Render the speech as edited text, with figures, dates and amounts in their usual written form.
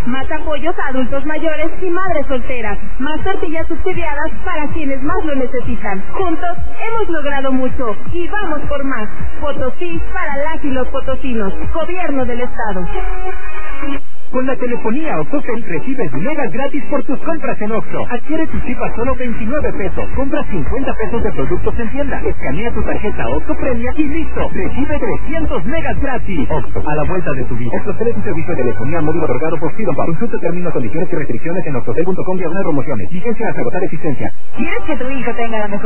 más apoyos a adultos mayores y madres solteras, más tortillas subsidiadas para quienes más lo necesitan. Juntos hemos logrado mucho y vamos por más. Potosí para las y los potosinos. Gobierno del Estado. Con la telefonía OXXOCEL recibes megas gratis por tus compras en OXXO. Adquiere tu chip a solo 29 pesos. Compra 50 pesos de productos en tienda. Escanea tu tarjeta OXXO Premia y listo. Recibe 300 megas gratis. OXXO, a la vuelta de tu vida. OXXOCEL es un servicio de telefonía móvil otorgado por Freedom Pub. Consulta términos, condiciones y restricciones en oxxocel.com/promociones. Vigencia hasta agotar existencia. ¿Quieres que tu hijo tenga la mejor